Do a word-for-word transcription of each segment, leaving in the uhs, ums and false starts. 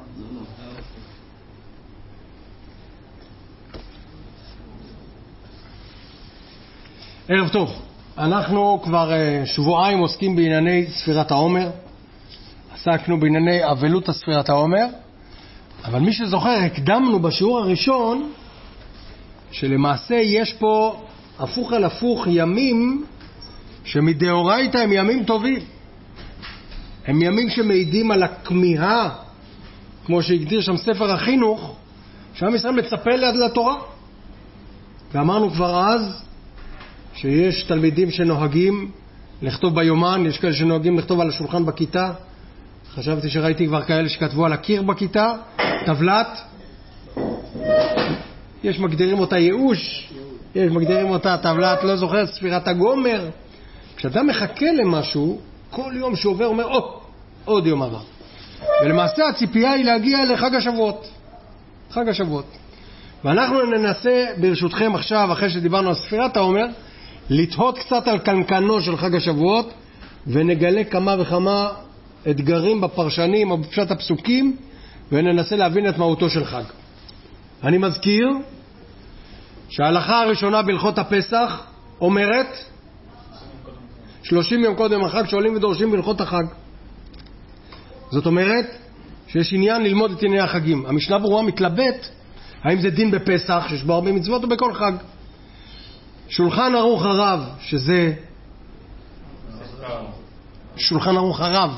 ערב טוב. אנחנו כבר שבועיים עוסקים בענייני ספירת העומר. עסקנו בענייני אבלות ספירת העומר. אבל מי שזוכר, הקדמנו בשיעור הראשון שלמעשה יש פה הפוך על הפוך ימים שמדאורייתא הם ימים טובים. הם ימים שמעידים על הכמיהה, כמו שהגדיר שם ספר החינוך, שעם ישראל מצפה לתורה. ואמרנו כבר אז שיש תלמידים שנוהגים לכתוב ביומן, יש כאלה שנוהגים לכתוב על השולחן בכיתה. חשבתי שראיתי כבר כאלה שכתבו על הקיר בכיתה, טבלת. יש מגדירים אותה ייאוש, יש מגדירים אותה טבלת, לא זוכר, ספירת הגומר. כשאדם מחכה למשהו, כל יום שעובר אומר, או, עוד יום עבר. ולמעשה הציפייה היא להגיע לחג השבועות. חג השבועות. ואנחנו ננסה ברשותכם עכשיו, אחרי שדיברנו על ספירת העומר, לתהות קצת על קנקנו של חג השבועות, ונגלה כמה וכמה אתגרים בפרשנים או בפשט הפסוקים, וננסה להבין את מהותו של חג. אני מזכיר שההלכה הראשונה בהלכות הפסח אומרת שלושים יום קודם החג שעולים ודורשים בהלכות החג. זאת אומרת שיש עניין ללמוד את ענייני החגים. המשנה ברורה מתלבט האם זה דין בפסח שיש בו הרבה מצוות או בכל חג. שולחן ערוך הרב, שזה שולחן ערוך הרב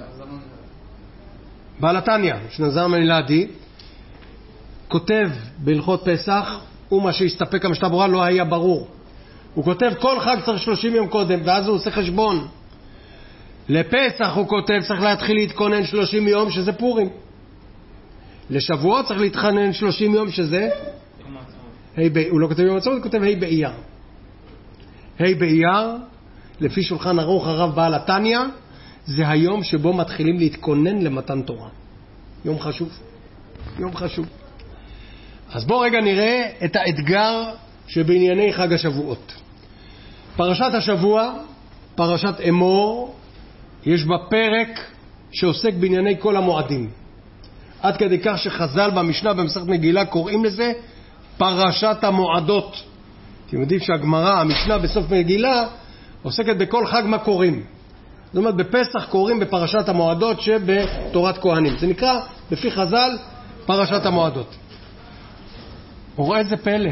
בעל התניא, שנזר מנילדי, כותב בהלכות פסח, ומה שהסתפק המשנה ברורה לא היה ברור. הוא כותב כל חג צריך שלושים יום קודם, ואז הוא עושה חשבון. לפסח הוא כותב צריך להתחיל להתכונן שלושים יום, שזה פורים. לשבועות צריך להתכונן שלושים יום, שזה הוא לא כותב יום עצמאות, הוא כותב ה' באייר. ה' באייר, לפי שולחן ערוך הרב בעל התניא, זה היום שבו מתחילים להתכונן למתן תורה. יום חשוב. יום חשוב. אז בואו רגע נראה את האתגר שבענייני חג השבועות. פרשת השבוע, פרשת אמור, יש בה פרק שעוסק בענייני כל המועדים. עד כדי כך שחז"ל במשנה במסכת מגילה קוראים לזה פרשת המועדות. אתם יודעים שהגמרא, המשנה בסוף מגילה, עוסקת בכל חג מה קוראים. זאת אומרת, בפסח קוראים בפרשת המועדות שבתורת כהנים. זה נקרא בפי חז"ל פרשת המועדות. וראה איזה פלא.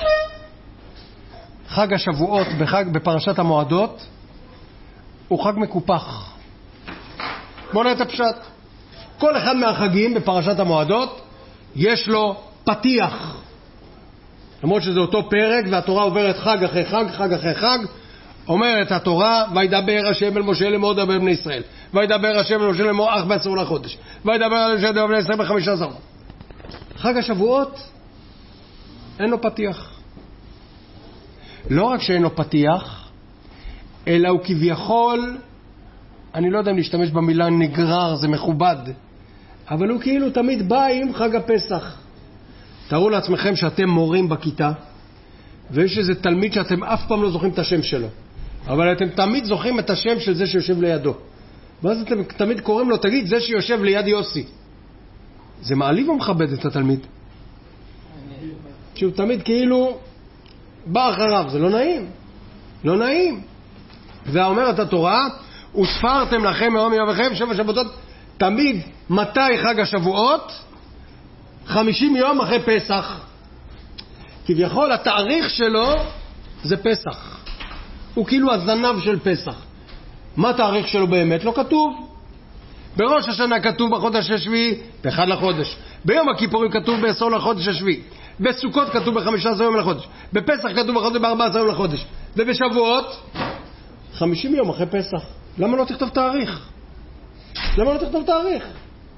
חג השבועות בחג, בפרשת המועדות הוא חג מקופח. בואו נראה את הפשט. כל אחד מהחגים בפרשת המועדות יש לו פתיח. למרות שזה אותו פרק והתורה עוברת חג אחרי חג, חג אחרי חג, אומרת התורה, וידבר השם אל משה לאמור דבר בני ישראל. וידבר השם אל משה לאמור אך בעשור לחודש. וידבר על משה דבר בני ישראל בחמישה עשר. חג השבועות אין לו פתיח. לא רק שאין לו פתיח, אלא הוא כביכול, אני לא יודע אם להשתמש במילה נגרר, זה מכובד, אבל הוא כאילו תמיד בא עם חג הפסח. תראו לעצמכם שאתם מורים בכיתה, ויש איזה תלמיד שאתם אף פעם לא זוכרים את השם שלו, אבל אתם תמיד זוכרים את השם של זה שיושב לידו. ואז אתם תמיד קוראים לו, תגיד, זה שיושב ליד יוסי. זה מעליב או מכבד את התלמיד? שהוא תמיד כאילו בא אחריו, זה לא נעים. לא נעים. ואומרת התורה, וספרתם לכם מיום יומכם שבע שבתות, תמיד מתי חג השבועות? חמישים יום אחרי פסח. כביכול התאריך שלו זה פסח. הוא כאילו הזנב של פסח. מה התאריך שלו באמת? לא כתוב. בראש השנה כתוב בחודש השביעי, באחד לחודש. ביום הכיפורים כתוב בעשור לחודש השביעי. בסוכות כתוב בחמישה עשר יום לחודש. בפסח כתוב בחודש בארבע עשר יום לחודש. ובשבועות חמישים יום אחרי פסח. למה לא תכתוב תאריך? למה לא תכתוב תאריך?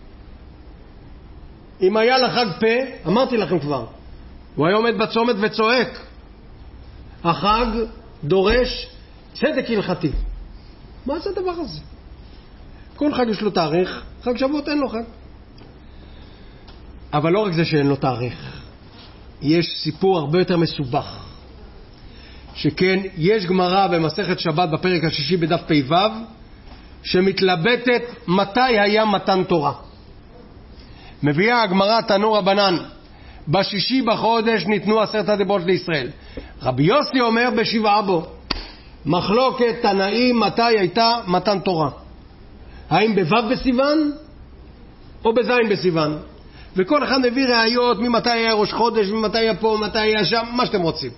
אם היה לחג פה, אמרתי לכם כבר, הוא היה עומד בצומת וצועק, החג דורש צדק הלכתי. מה זה הדבר הזה? כל חג יש לו תאריך, חג שבועות אין לו חג. אבל לא רק זה שאין לו תאריך, יש סיפור הרבה יותר מסובך. שכן יש גמרא במסכת שבת בפרק השישי בדף פ"ו שמתלבטת מתי היה מתן תורה. מביאה הגמרא תנו רבנן, בשישי בחודש ניתנו עשרת הדיברות לישראל. רבי יוסי אומר בשבעה בו. מחלוקת תנאים מתי הייתה מתן תורה, האם בו' בסיוון או בזין בסיוון, וכל אחד מביא ראיות ממתי היה ראש חודש, ממתי היה פה, ממתי היה שם, מה שאתם רוצים.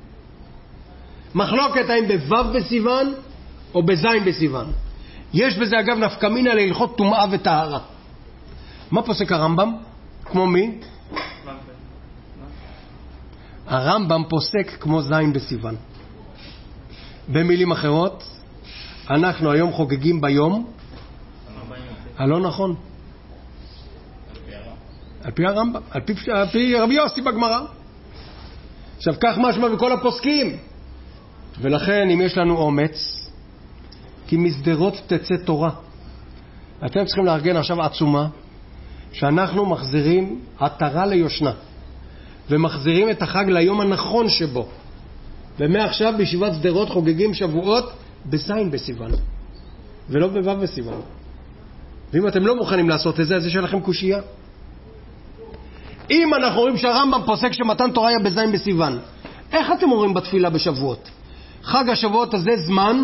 מחלוקת האם בו' בסיוון או בזין בסיוון. יש בזה אגב נפקמינה להלכות טומאה וטהרה. מה פוסק הרמב"ם? כמו מי? הרמב"ם פוסק כמו זין בסיוון. במילים אחרות, אנחנו היום חוגגים ביום הלא נכון, על פי הרמב"ם, על פי, על פי רבי יוסי בגמרא. עכשיו כך משמע בכל הפוסקים. ולכן אם יש לנו אומץ, כי מסדרות תצא תורה, אתם צריכים לארגן עכשיו עצומה שאנחנו מחזירים עטרה ליושנה ומחזירים את החג ליום הנכון שבו. ומעכשיו בישיבת סדרות חוגגים שבועות בזין בסיוון ולא בו' בסיוון. ואם אתם לא מוכנים לעשות את זה, אז יש לכם קושייה. אם אנחנו רואים שהרמב"ם פוסק שמתן תורה היה בזין בסיוון, איך אתם אומרים בתפילה בשבועות? חג השבועות הזה זמן?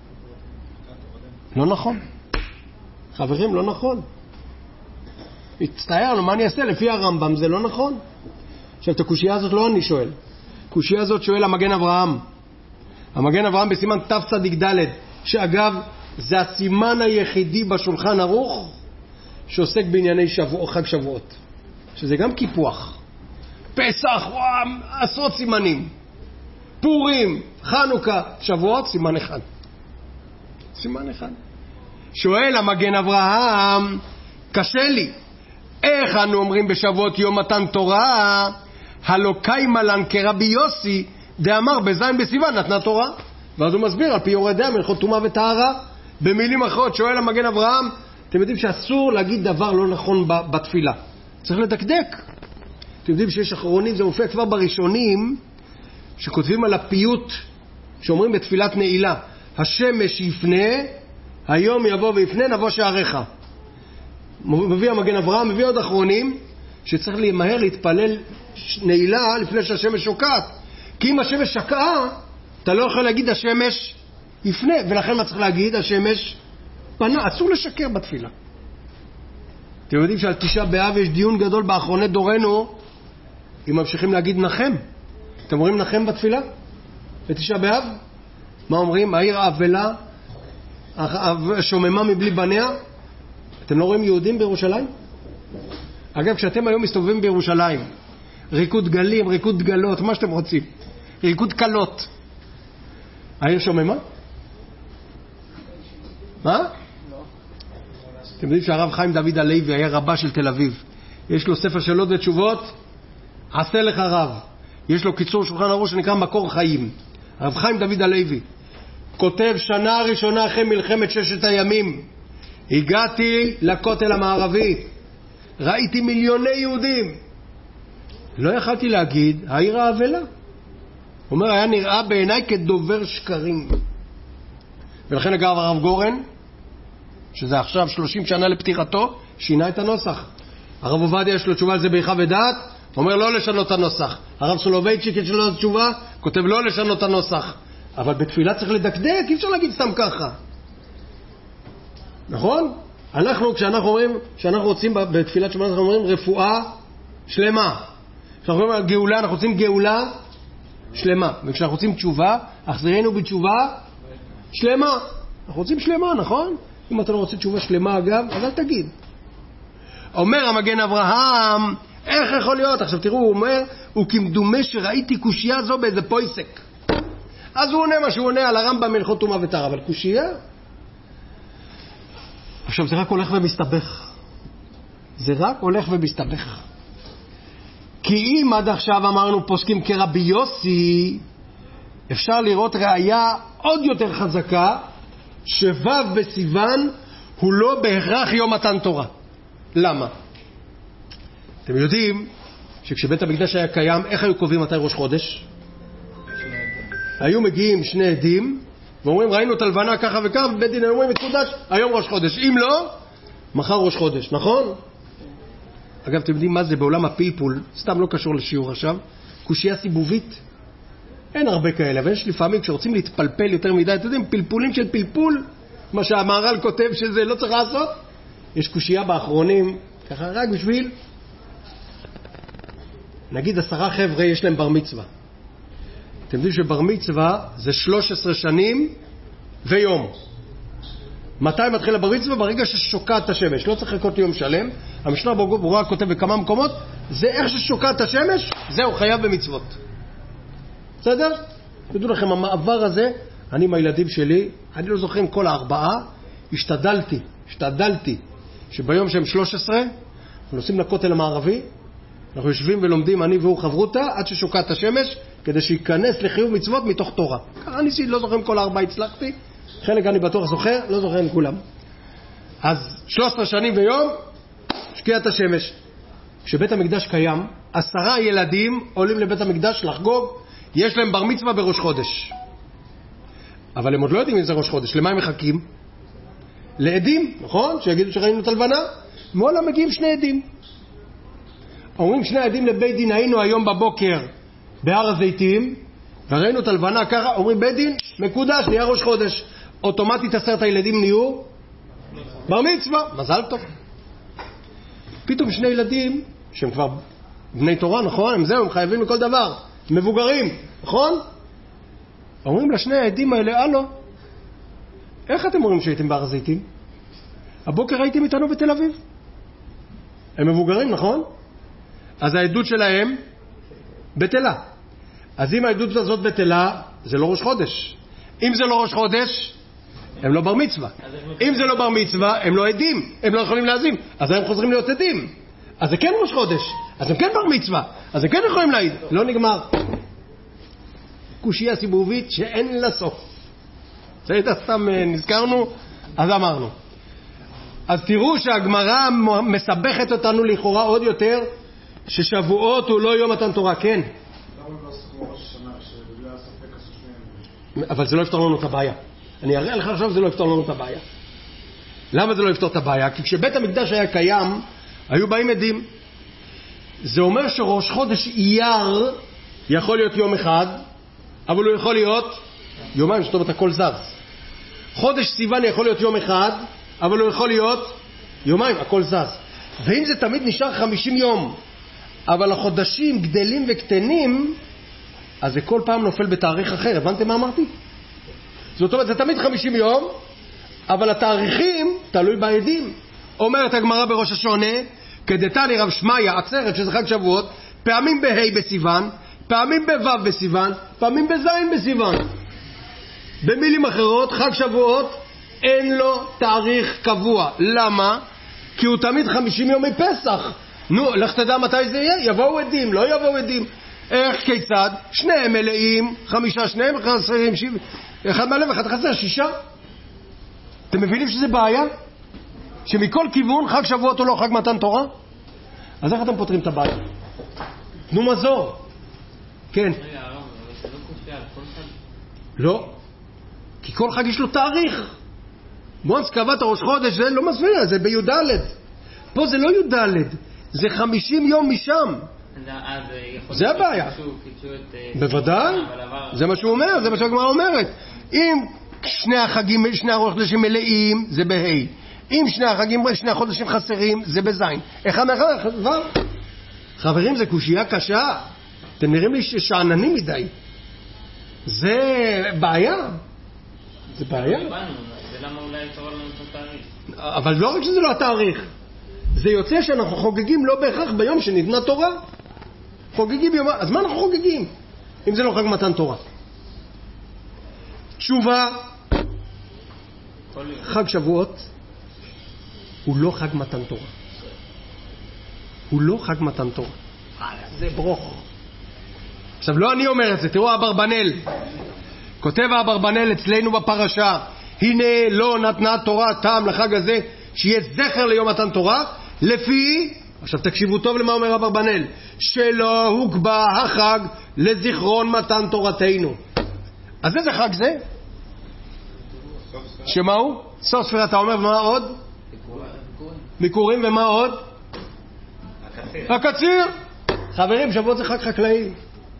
לא נכון. חברים, לא נכון. הצטער לו, מה אני אעשה? לפי הרמב"ם זה לא נכון. עכשיו את הקושייה הזאת לא אני שואל. הקושייה הזאת שואל המגן אברהם. המגן אברהם בסימן תצ"ד, שאגב זה הסימן היחידי בשולחן ערוך שעוסק בענייני שבוע, חג שבועות, שזה גם קיפוח. פסח, וואו, עשרות סימנים. פורים, חנוכה, שבועות, סימן אחד. סימן אחד. שואל המגן אברהם, קשה לי, איך אנו אומרים בשבועות יום מתן תורה, הלא קיימה לן כרבי יוסי דאמר בזין בסיוון נתנה תורה. ואז הוא מסביר על פי יורדיה מלכות טומאה וטהרה. במילים אחרות שואל המגן אברהם, אתם יודעים שאסור להגיד דבר לא נכון בתפילה, צריך לדקדק. אתם יודעים שיש אחרונים, זה מופיע כבר בראשונים שכותבים על הפיוט שאומרים בתפילת נעילה, השמש יפנה, היום יבוא ויפנה, נבוא שעריך. מביא המגן אברהם, מביא עוד אחרונים שצריך להימהר להתפלל נעילה לפני שהשמש שוקעת, כי אם השמש שקעה אתה לא יכול להגיד השמש יפנה, ולכן מה צריך להגיד? השמש פנה. אסור לשקר בתפילה. אתם יודעים שעל תשעה באב יש דיון גדול באחרוני דורנו אם ממשיכים להגיד נחם. אתם אומרים נחם בתפילה? בתשעה באב? מה אומרים? העיר האבלה שוממה מבלי בניה. אתם לא רואים יהודים בירושלים? אגב, כשאתם היום מסתובבים בירושלים, ריקוד גלים, ריקוד גלות, מה שאתם רוצים, ריקוד קלות, העיר שוממה? מה? לא. אתם יודעים שהרב חיים דוד הלוי היה רבה של תל אביב, יש לו ספר שאלות ותשובות, עשה לך רב. יש לו קיצור שולחן ערוך שנקרא מקור חיים. הרב חיים דוד הלוי כותב, שנה ראשונה אחרי מלחמת ששת הימים הגעתי לכותל המערבי, ראיתי מיליוני יהודים, לא יכלתי להגיד העיר האבלה. הוא אומר, היה נראה בעיניי כדובר שקרים. ולכן אגב הרב גורן, שזה עכשיו שלושים שנה לפטירתו, שינה את הנוסח. הרב עובדיה יש לו תשובה על זה בהלכה ודעת, אומר לא לשנות את הנוסח. הרב סולובייצ'יק יש לו תשובה, כותב לא לשנות את הנוסח. אבל בתפילה צריך לדקדק, אי אפשר להגיד סתם ככה. נכון? אנחנו, כשאנחנו אומרים, כשאנחנו רוצים בתפילת שמונה, אנחנו אומרים רפואה שלמה. כשאנחנו אומרים גאולה, אנחנו רוצים גאולה שלמה. וכשאנחנו רוצים תשובה, החזירנו בתשובה שלמה. אנחנו רוצים שלמה, נכון? אם אתה לא רוצה תשובה שלמה אגב, אז אל תגיד. אומר המגן אברהם, איך יכול להיות? עכשיו תראו, הוא אומר, הוא כמדומה שראיתי קושייה זו באיזה פויסק. אז הוא עונה מה שהוא עונה על הרמב"ם הלכות טומאה וטהרה, אבל קושייה? עכשיו זה רק הולך ומסתבך. זה רק הולך ומסתבך. כי אם עד עכשיו אמרנו פוסקים כרבי יוסי, אפשר לראות ראיה עוד יותר חזקה, שו' בסיוון הוא לא בהכרח יום מתן תורה. למה? אתם יודעים שכשבית המקדש היה קיים, איך היו קובעים מתי ראש חודש? היו מגיעים שני עדים ואומרים ראינו את הלבנה ככה וככה, ובית דין אומרים מקודש היום ראש חודש, אם לא מחר ראש חודש, נכון? אגב, אתם יודעים מה זה בעולם הפלפול, סתם לא קשור לשיעור עכשיו, קושייה סיבובית. אין הרבה כאלה, אבל יש לפעמים כשרוצים להתפלפל יותר מדי, אתם יודעים, פלפולים של פלפול, מה שהמהר"ל כותב שזה לא צריך לעשות. יש קושייה באחרונים, ככה רק בשביל, נגיד עשרה חבר'ה יש להם בר מצווה. אתם יודעים שבר מצווה זה שלוש עשרה שנים ויום. מתי מתחיל הבר מצווה? ברגע ששוקעת השמש, לא צריך לחכות יום שלם. המשנה ברורה כותב בכמה מקומות, זה איך ששוקעת השמש, זהו חייב במצוות. בסדר? תדעו לכם, המעבר הזה, אני עם הילדים שלי, אני לא זוכר עם כל הארבעה, השתדלתי, השתדלתי, שביום שהם שלוש עשרה, אנחנו נוסעים לכותל המערבי, אנחנו יושבים ולומדים, אני והוא חברותה, עד ששוקעת השמש, כדי שיכנס לחיוב מצוות מתוך תורה. ככה אני לא זוכר עם כל הארבעה הצלחתי, חלק אני בטוח זוכר, לא זוכר עם כולם. אז שלוש עשרה שנים ויום, שקיעת השמש. כשבית המקדש קיים, עשרה ילדים עולים לבית המקדש לחגוג, יש להם בר מצווה בראש חודש. אבל הם עוד לא יודעים אם זה ראש חודש. למה הם מחכים? לעדים, נכון? שיגידו שראינו את הלבנה. מעולם מגיעים שני עדים. אומרים שני עדים לבית דין, היינו היום בבוקר בהר הזיתים, וראינו את הלבנה ככה, אומרים בית דין, מקודש, נהיה ראש חודש. אוטומטית עשרת הילדים נהיו בר מצווה. מזל טוב. פתאום שני ילדים, שהם כבר בני תורה, נכון? הם זהו, הם חייבים לכל דבר. מבוגרים, נכון? אומרים לשני העדים האלה, אלו, איך אתם אומרים שהייתם בהר הזיתים? הבוקר הייתם איתנו בתל אביב. הם מבוגרים, נכון? אז העדות שלהם בטלה. אז אם העדות הזאת בטלה, זה לא ראש חודש. אם זה לא ראש חודש, הם לא בר מצווה. אם זה לא בר מצווה, הם לא עדים. הם לא יכולים להזים. אז הם חוזרים להיות עדים. אז זה כן ראש חודש. אז הם כן בר מצווה. אז הם כן יכולים להעיד. לא נגמר. קושייה סיבובית שאין לה סוף. זה הייתה סתם נזכרנו, אז אמרנו. אז תראו שהגמרא מסבכת אותנו לכאורה עוד יותר, ששבועות הוא לא יום מתן תורה, כן. אבל זה לא יפתור לנו את הבעיה. אני אראה לך עכשיו, זה לא יפתור לנו את הבעיה. למה זה לא יפתור את הבעיה? כי כשבית המקדש היה קיים, היו באים עדים. זה אומר שראש חודש אייר יכול להיות יום אחד, אבל הוא יכול להיות יומיים, זאת אומרת הכל זז. חודש סיוון יכול להיות יום אחד, אבל הוא יכול להיות יומיים, הכל זז. ואם זה תמיד נשאר חמישים יום, אבל החודשים גדלים וקטנים, אז זה כל פעם נופל בתאריך אחר. הבנתם מה אמרתי? זאת אומרת, זה תמיד חמישים יום, אבל התאריכים תלוי בעדים. אומרת הגמרא בראש השונה, כדתני רב שמעיה, עצרת שזה חג שבועות, פעמים בה' בסיוון, פעמים בו' בסיוון, פעמים בז' בסיוון. במילים אחרות, חג שבועות אין לו תאריך קבוע. למה? כי הוא תמיד חמישים יום מפסח. נו, לך תדע מתי זה יהיה. יבואו עדים, לא יבואו עדים. איך, כיצד? שניהם מלאים, חמישה, שניהם חסרים, שבע, אחד מלא ואחד חסר, שישה. אתם מבינים שזה בעיה? שמכל כיוון חג שבועות הוא לא חג מתן תורה? אז איך אתם פותרים את הבעיה? תנו מזור. כן. רגע, הרב, אבל זה לא קופייה, כל חג? לא. כי כל חג יש לו תאריך. מונס קבעת ראש חודש, זה לא מסביר, זה ביודלת. פה זה לא יודלת, זה חמישים יום משם. זה הבעיה. בוודאי, זה מה שהוא אומר, זה מה שהגמרא אומרת. אם שני החגים, שני החודשים מלאים, זה בה'. אם שני החגים, שני החודשים חסרים, זה בזין. אחד מאחד, כבר. חברים, זה קושייה קשה. אתם נראים לי ששעננים מדי. זה בעיה. זה בעיה. ולמה אולי יתראה לנו את התאריך? אבל לא רק שזה לא התאריך. זה יוצא שאנחנו חוגגים לא בהכרח ביום שניתנה תורה. חוגגים ביום... אז מה אנחנו חוגגים? אם זה לא חג מתן תורה. תשובה, חג שבועות הוא לא חג מתן תורה. הוא לא חג מתן תורה. זה ברוך. עכשיו לא אני אומר את זה, תראו אברבנאל. כותב אברבנאל אצלנו בפרשה, הנה לא נתנה תורה טעם לחג הזה, שיהיה זכר ליום מתן תורה, לפי, עכשיו תקשיבו טוב למה אומר אברבנאל, שלא הוקבע החג לזיכרון מתן תורתנו. אז איזה חג זה? שמה הוא? סוף ספירה, אתה אומר, ומה עוד? ביקורים, ומה עוד? הקציר. חברים, שבועות זה חג חקלאי.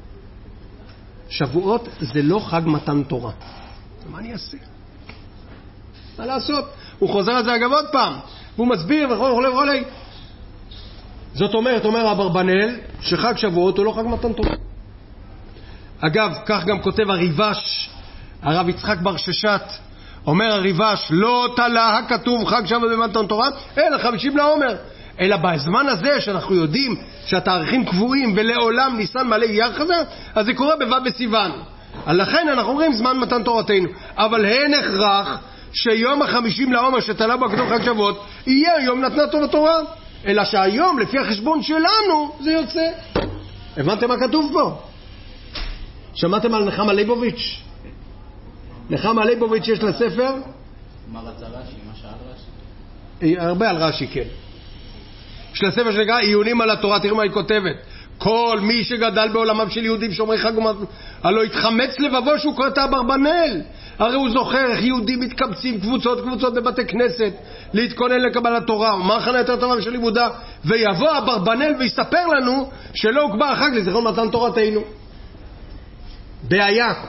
שבועות זה לא חג מתן תורה. מה אני אעשה? מה לעשות? הוא חוזר על זה אגב עוד פעם, והוא מסביר וכל וכולי וכולי. זאת אומרת, אומר אברבנאל, שחג שבועות הוא לא חג מתן תורה. אגב, כך גם כותב הריבש, הרב יצחק בר ששת, אומר הריבש, לא תלה הכתוב חג שבועות במתן תורה, אלא חמישים לעומר. אלא בזמן הזה שאנחנו יודעים שהתאריכים קבועים ולעולם ניסן מלא אייר חזר, אז זה קורה בו' בסיוון. לכן אנחנו אומרים זמן מתן תורתנו. אבל אין הכרח שיום החמישים לעומר שתלה בו הכתוב חג שבועות יהיה יום נתנה טוב התורה. אלא שהיום לפי החשבון שלנו זה יוצא. הבנתם מה כתוב פה? שמעתם על נחמה ליבוביץ'? נחמה ליבוביץ' יש לה ספר? מה רצה רש"י? מה שאל רש"י? הרבה על רש"י, כן. יש לה ספר שנקרא עיונים על התורה. תראו מה היא כותבת. כל מי שגדל בעולמם של יהודים שומרי חג ומתן, הלא התחמץ לבבו שהוא קורא את אברבנאל. הרי הוא זוכר איך יהודים מתקבצים קבוצות קבוצות בבתי כנסת להתכונן לקבלת תורה. מה הכנה יותר טובה של לימודה? ויבוא אברבנאל ויספר לנו שלא הוקבע החג לזיכרון מתן תורתנו. בעיה.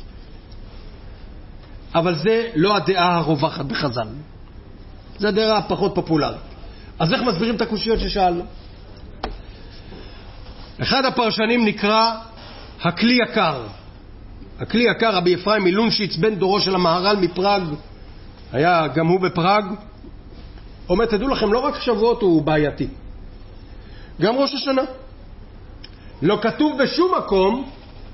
אבל זה לא הדעה הרווחת בחז"ל. זה הדעה הפחות פופולרית. אז איך מסבירים את הקושיות ששאלנו? אחד הפרשנים נקרא הכלי יקר. הכלי יקר, רבי אפרים מלונשיץ, בן דורו של המהר"ל מפראג, היה גם הוא בפראג. אומר, תדעו לכם, לא רק שבועות הוא בעייתי, גם ראש השנה. לא כתוב בשום מקום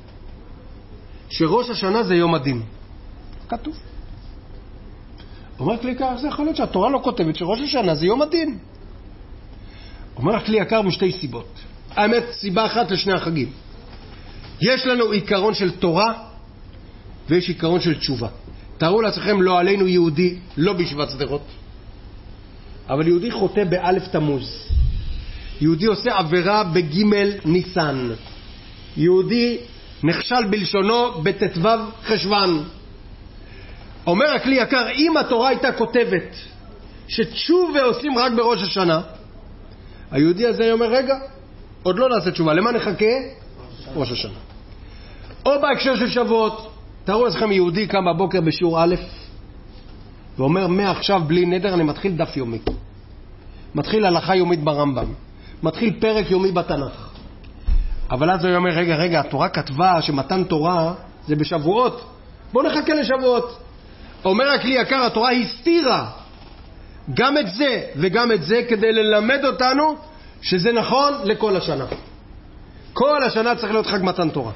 שראש השנה זה יום הדין. כתוב. אומר כלי יקר, זה יכול להיות שהתורה לא כותבת שראש השנה זה יום הדין. אומר הכלי יקר משתי סיבות. האמת, סיבה אחת לשני החגים. יש לנו עיקרון של תורה ויש עיקרון של תשובה. תארו לעצמכם, לא עלינו יהודי, לא בישיבת שדרות, אבל יהודי חוטא באלף תמוז. יהודי עושה עבירה בגימל ניסן. יהודי נכשל בלשונו בתתוו חשבן. אומר הכלי יקר, אם התורה הייתה כותבת שתשובה עושים רק בראש השנה, היהודי הזה אומר, רגע, עוד לא נעשה תשובה, למה נחכה? ראש השנה. או בהקשר של שבועות, תראו לכם יהודי קם בבוקר בשיעור א' ואומר, מעכשיו בלי נדר אני מתחיל דף יומי, מתחיל הלכה יומית ברמב"ם, מתחיל פרק יומי בתנ"ך. אבל אז הוא אומר, רגע, רגע, התורה כתבה שמתן תורה זה בשבועות, בוא נחכה לשבועות. אומר הכלי יקר, התורה הסתירה גם את זה וגם את זה כדי ללמד אותנו שזה נכון לכל השנה. כל השנה צריך להיות חג מתן תורה.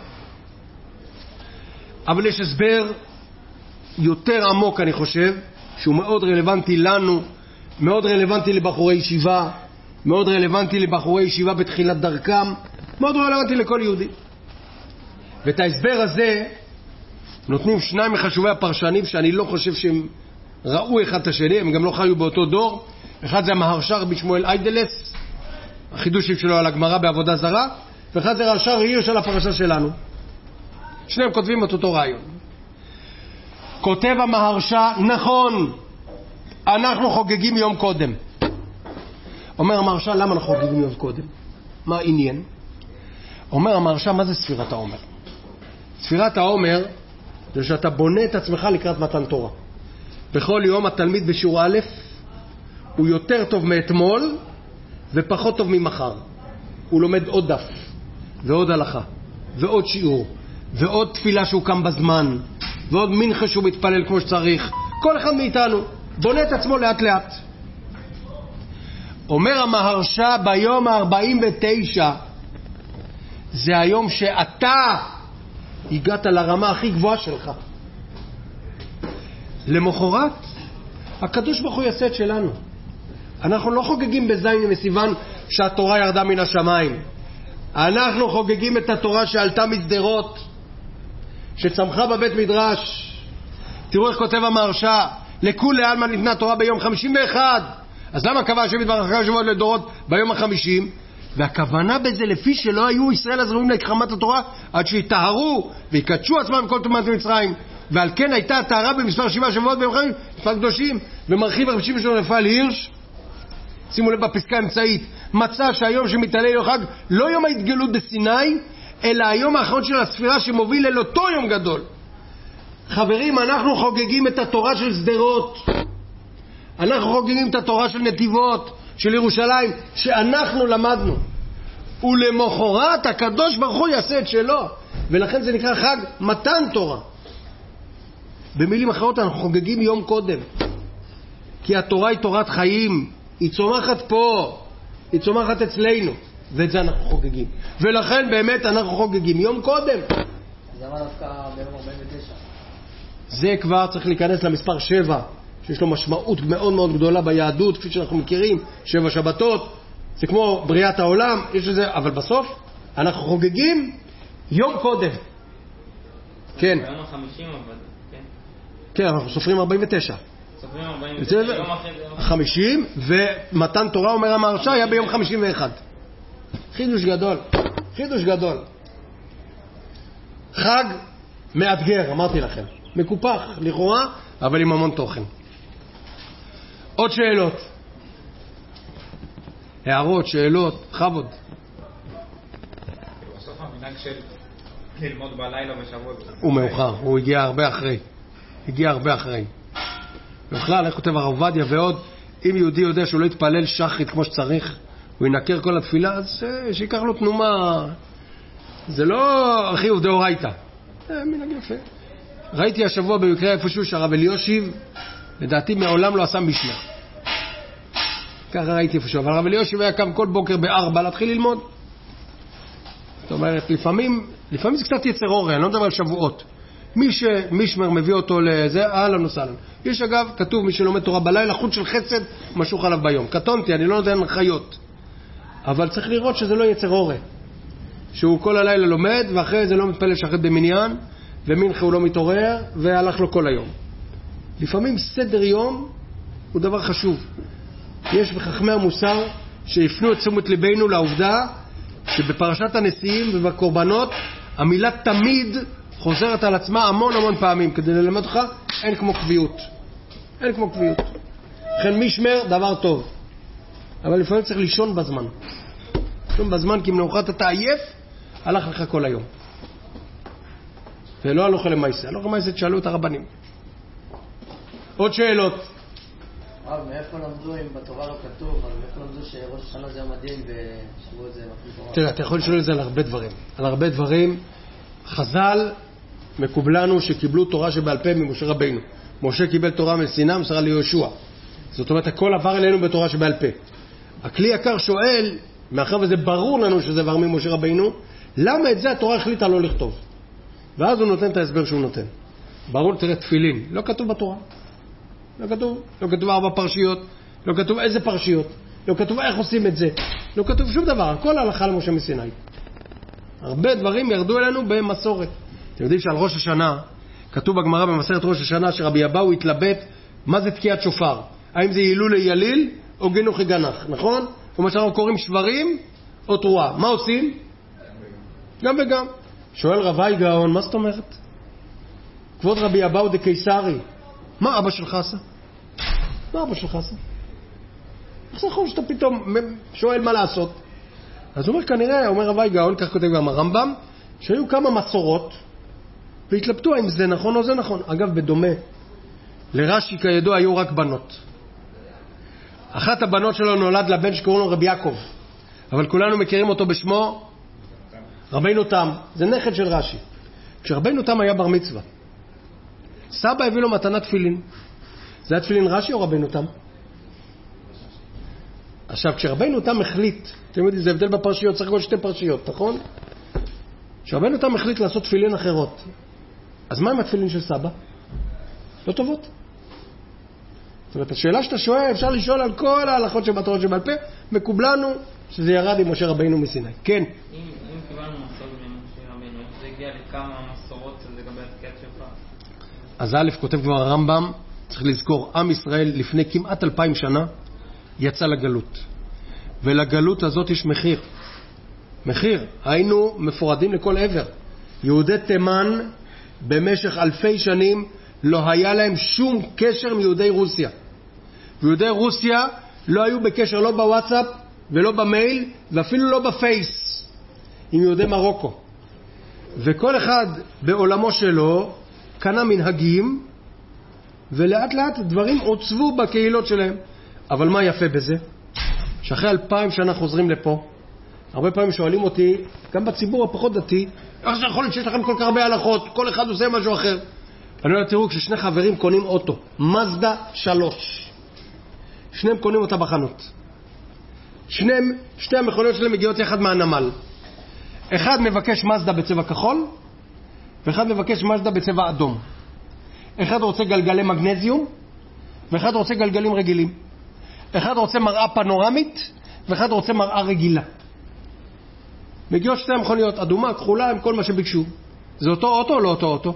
אבל יש הסבר יותר עמוק, אני חושב, שהוא מאוד רלוונטי לנו, מאוד רלוונטי לבחורי ישיבה, מאוד רלוונטי לבחורי ישיבה בתחילת דרכם, מאוד רלוונטי לכל יהודי. ואת ההסבר הזה נותנים שניים מחשובי הפרשנים שאני לא חושב שהם ראו אחד את השני, הם גם לא חיו באותו דור. אחד זה המהרש"א רבי שמואל איידלס, החידושים שלו על הגמרא בעבודה זרה, ואחד זה רש"ר הירש על הפרשה שלנו. שניהם כותבים את אותו רעיון. כותב המהרש"א, נכון, אנחנו חוגגים יום קודם. אומר המהרש"א, למה אנחנו חוגגים יום קודם? מה העניין? אומר המהרש"א, מה זה ספירת העומר? ספירת העומר זה שאתה בונה את עצמך לקראת מתן תורה. בכל יום התלמיד בשיעור א' הוא יותר טוב מאתמול ופחות טוב ממחר. הוא לומד עוד דף ועוד הלכה ועוד שיעור ועוד תפילה שהוא קם בזמן ועוד מנחה שהוא מתפלל כמו שצריך. כל אחד מאיתנו בונה את עצמו לאט לאט. אומר המהרש"א, ביום ה-ארבעים ותשע זה היום שאתה הגעת לרמה הכי גבוהה שלך. למחרת הקדוש ברוך הוא יעשה את שלנו. אנחנו לא חוגגים בזין ומסיוון שהתורה ירדה מן השמיים. אנחנו חוגגים את התורה שעלתה משדרות, שצמחה בבית מדרש. תראו איך כותב המהרש"א, לכולי עלמא ניתנה תורה ביום חמישים ואחד. אז למה קבע השם יתברך אחרי שבועות לדורות ביום החמישים? והכוונה בזה לפי שלא היו ישראל הזרועים להקרמת התורה עד שיטהרו ויקדשו עצמם כל טומאת מצרים, ועל כן הייתה טהרה במספר שבעה שבועות ביום חמישים, מספר קדושים. ומרחיב הרב שמעון רפאל הירש, שימו לב בפסקה האמצעית, מצא שהיום שמתעלה לו חג לא יום ההתגלות בסיני, אלא היום האחרון של הספירה שמוביל אל אותו יום גדול. חברים, אנחנו חוגגים את התורה של שדרות, אנחנו חוגגים את התורה של נתיבות, של ירושלים, שאנחנו למדנו, ולמחרת הקדוש ברוך הוא יעשה את שלו, ולכן זה נקרא חג מתן תורה. במילים אחרות אנחנו חוגגים יום קודם, כי התורה היא תורת חיים, היא צומחת פה, היא צומחת אצלנו, ואת זה אנחנו חוגגים, ולכן באמת אנחנו חוגגים יום קודם. אז למה דווקא ביום ארבעים ותשע? זה כבר צריך להיכנס למספר שבע, שיש לו משמעות מאוד מאוד גדולה ביהדות, כפי שאנחנו מכירים, שבע שבתות, זה כמו בריאת העולם, יש לזה, אבל בסוף אנחנו חוגגים יום קודם. כן. ביום החמישים אבל, כן. כן, אנחנו סופרים ארבעים ותשע. סופרים ארבעים ותשע, יום אחרי זה יום חמישים, ומתן תורה אומר המהרש"א היה ביום חמישים ואחד. חידוש גדול, חידוש גדול. חג מאתגר, אמרתי לכם. מקופח, לכאורה, אבל עם המון תוכן. עוד שאלות. הערות, שאלות, חבוד. בסוף המנהג של ללמוד בלילה בשבועות. הוא מאוחר, הוא הגיע הרבה אחרי. הגיע הרבה אחרי. בכלל, איך כותב הרב עובדיה ועוד, אם יהודי יודע שהוא לא יתפלל שחרית כמו שצריך, הוא ינקר כל התפילה, אז שיקח לו תנומה. זה לא אחי הוא דאורייתא. זה מנהג יפה. ראיתי השבוע במקרה איפשהו שהרב אליושיב, לדעתי מעולם לא עשה משנה. ככה ראיתי איפשהו, אבל הרב אליושיב היה קם כל בוקר בארבע להתחיל ללמוד. זאת אומרת, לפעמים, לפעמים זה קצת יצר אורי, אני לא מדבר על שבועות. מי שמישמר מביא אותו לזה, אהלן וסהלן. יש אגב, כתוב מי שלומד תורה בלילה, חוט של חסד, משוך עליו ביום. קטונתי, אני לא נותן חיות. אבל צריך לראות שזה לא יצר אורי. שהוא כל הלילה לומד, ואחרי זה לא מתפלל שחט במניין, ומנחה הוא לא מתעורר, והלך לו כל היום. לפעמים סדר יום הוא דבר חשוב. יש בחכמי המוסר שיפנו את תשומת ליבנו לעובדה שבפרשת הנשיאים ובקורבנות המילה תמיד חוזרת על עצמה המון המון פעמים, כדי ללמד אותך אין כמו קביעות. אין כמו קביעות. לכן משמר דבר טוב. אבל לפעמים צריך לישון בזמן. לישון בזמן כי מנוחת אתה עייף, הלך לך כל היום. ולא הלוכה למייסה. הלוכה למייסה תשאלו את הרבנים. עוד שאלות. רב, מאיפה למדו אם בתורה לא כתוב, אבל מאיפה למדו שראש השנה זה המדהים ושבועות זה מתחיל תורה? תראה, אתה יכול לשאול את זה על הרבה דברים. על הרבה דברים. חז"ל מקובלנו שקיבלו תורה שבעל פה ממשה רבינו. משה קיבל תורה מסיני, מסרה ליהושע. זאת אומרת, הכל עבר אלינו בתורה שבעל פה. הכלי יקר שואל, מאחר וזה ברור לנו שזה עבר ממשה רבינו, למה את זה התורה החליטה לא לכתוב? ואז הוא נותן את ההסבר שהוא נותן. ברור, תראה, תפילין. לא כתוב בתורה. לא כתוב. לא כתוב ארבע פרשיות. לא כתוב איזה פרשיות. לא כתוב איך עושים את זה. לא כתוב שום דבר. הכל הלכה למשה מסיני. הרבה דברים ירדו אלינו במסורת. אתם יודעים שעל ראש השנה, כתוב בגמרא במסכת ראש השנה, שרבי אבאו התלבט מה זה תקיעת שופר. האם זה הילול ליליל או גינוח גנח, נכון? כמו שאנחנו קוראים שברים או תרועה. מה עושים? גם וגם. שואל רבי גאון, מה זאת אומרת? כבוד רבי אבאו דקיסרי, מה אבא שלך עשה? מה אבא שלך עשה? איך זה יכול שאתה פתאום שואל מה לעשות? אז הוא אומר כנראה, אומר רבי גאון, כך כותב גם הרמב"ם, שהיו כמה מסורות והתלבטו האם זה נכון או זה נכון. אגב, בדומה לרש"י כידוע היו רק בנות. אחת הבנות שלו נולד לבן שקוראים לו רבי יעקב, אבל כולנו מכירים אותו בשמו רבינו תם. זה נכד של רש"י. כשרבינו תם היה בר מצווה, סבא הביא לו מתנת תפילין. זה היה תפילין רש"י או רבינו תם? עכשיו, כשרבינו תם החליט, אתם יודעים, זה הבדל בפרשיות, צריך כל שתי פרשיות, נכון? כשרבינו תם החליט לעשות תפילין אחרות, אז מה עם התפילין של סבא? לא טובות. זאת אומרת, השאלה שאתה שואל, אפשר לשאול על כל ההלכות שבתורה שבעל פה, מקובלנו שזה ירד עם משה רבינו מסיני. כן. אם, אם קיבלנו מסורת ממשה רבינו, זה הגיע לכמה מסורות לגבי התקיעת שופר? אז א' כותב כבר הרמב"ם, צריך לזכור, עם ישראל לפני כמעט אלפיים שנה יצא לגלות. ולגלות הזאת יש מחיר. מחיר. היינו מפורדים לכל עבר. יהודי תימן במשך אלפי שנים לא היה להם שום קשר מיהודי רוסיה. ויהודי רוסיה לא היו בקשר לא בוואטסאפ ולא במייל, ואפילו לא בפייס, עם יהודי מרוקו. וכל אחד בעולמו שלו קנה מנהגים, ולאט לאט דברים עוצבו בקהילות שלהם. אבל מה יפה בזה? שאחרי אלפיים שנה חוזרים לפה, הרבה פעמים שואלים אותי, גם בציבור הפחות דתי, איך זה יכול להיות שיש לכם כל כך הרבה הלכות, כל אחד עושה משהו אחר? אני אומר, תראו, כששני חברים קונים אוטו, מזדה שלוש, שניהם קונים אותה בחנות. שניהם, שתי המכוניות שלהם מגיעות יחד מהנמל. אחד מבקש מזדה בצבע כחול, ואחד מבקש מזדה בצבע אדום. אחד רוצה גלגלי מגנזיום, ואחד רוצה גלגלים רגילים. אחד רוצה מראה פנורמית, ואחד רוצה מראה רגילה. מגיעות שתי המכוניות, אדומה, כחולה, עם כל מה שביקשו. זה אותו אוטו או לא אותו אוטו?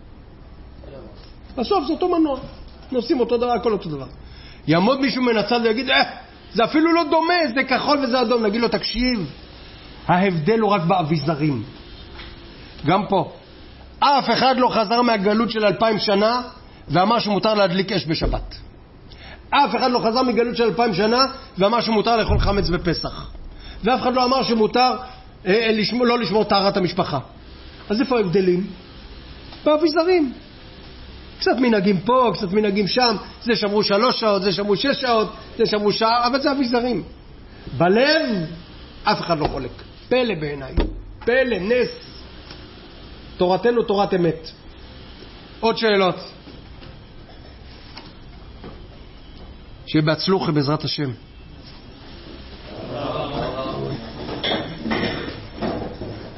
בסוף זה אותו מנוע. נוסעים אותו דבר, הכל אותו דבר. יעמוד מישהו מנצל ויגיד, אה, זה אפילו לא דומה, זה כחול וזה אדום. נגיד לו, תקשיב, ההבדל הוא רק באביזרים. גם פה. אף אחד לא חזר מהגלות של אלפיים שנה ואמר שמותר להדליק אש בשבת. אף אחד לא חזר מגלות של אלפיים שנה ואמר שמותר לאכול חמץ בפסח. ואף אחד לא אמר שמותר אה, לשמור, לא לשמור טהרת המשפחה. אז איפה ההבדלים? באביזרים. קצת מנהגים פה, קצת מנהגים שם. זה שמרו שלוש שעות, זה שמרו שש שעות, זה שמרו שעה, אבל זה אביזרים. בלב אף אחד לא חולק. פלא בעיניי. פלא, נס. תורתנו תורת אמת. עוד שאלות? שיהיה בהצלחה בעזרת השם.